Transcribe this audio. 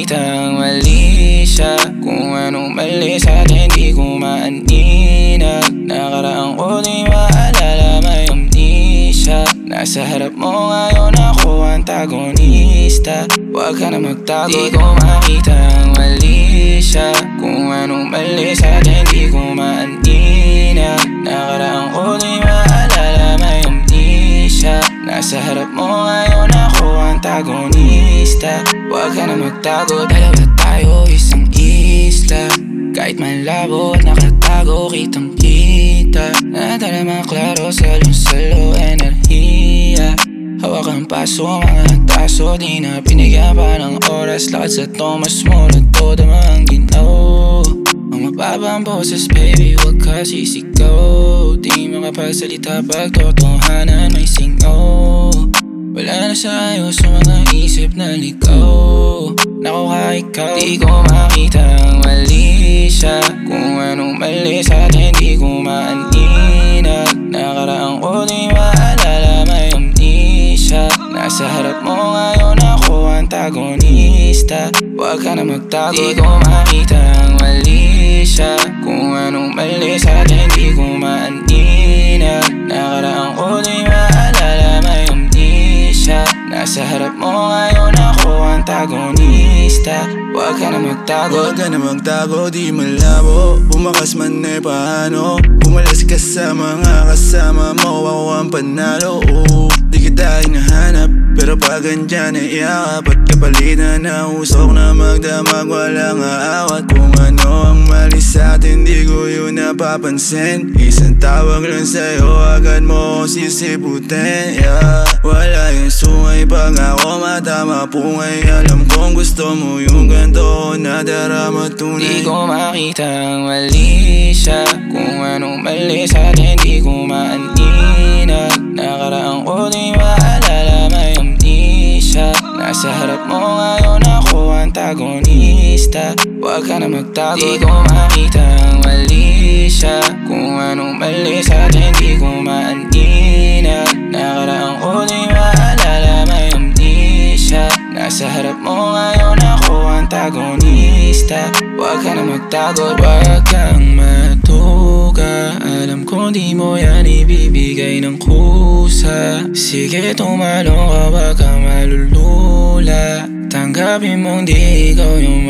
makitang mali siya. Kung anong mali sa'tin di ko maaninag. Nakaraang ko di maalala, may amnesia. Nasa harap mo ngayon ako antagonista. Huwag ka na magtago, di ko makitang mali siya. Kung anong mali sa'tin di ko maaninag. Nakaraang ko di maalala, may amnesia. Nasa harap mo ngayon ako antagonista. Huwag ka na magtago, dalawa tayo isang isla. Kahit malabo at nakatago, kitang kita. Nadala maklaro, salo-salo, enerhiya. Hawak ang paso, mga taso, di na pinigyan pa ng oras. Lakad sa Tomas Moro, todo mga ginaw. Ang mababang boses, baby, huwag ka sisigaw. Di makapagsalita pag totohanan may singaw. Wala na sa'yo sa mga isip na ligaw. Naku ka ikaw, di ko makitang mali siya. Kung anong mali sa'tin di ko maaninag. Nakaraang ko di maalala, may amnesia. Nasa harap mo ngayon ako antagonista. Huwag ka na magtago, di ko makitang mali siya. Kung anong mali sa'tin di ko maaninag. Nakaraang ko di maalala, may amnesia. Nasa harap mo ngayon ako antagonista. Huwag ka na magtago, huwag ka na magtago, di malabo. Bumakas man eh paano. Bumalas ka sa mga kasama mo, ako ang panalo. Di kita hinahanap, pero pag andyan ay iakap. At kapalitan na usok na magdamag, walang aawat. Kung ano ang mali sa'tin, di ko yun napapansin. Isang tawag lang sa'yo, agad mo sisiputin, yeah. Wala yung sungay pag ako matama pungay. Alam kong gusto mo yung ganito na darama tunay. Di ko makitang mali siya. Kung anong mali sa'tin di ko maaninag. Nakaraang ko di maalala, may amnesia. Nasa harap mo ngayon ako antagonista. Huwag ka na magtago, di ko makitang mali siya. Kung anong mali sa'tin di ko maaninag. Nakaraang ko di maalala, may amnesia. Nasa harap mo ngayon ako antagonista. Huwag ka na magtago, huwag kang matuka. Alam ko di mo yan ibibigay ng kusa. Sige tumalong ka, wag kang malulula. Tanggapin mong di ikaw yung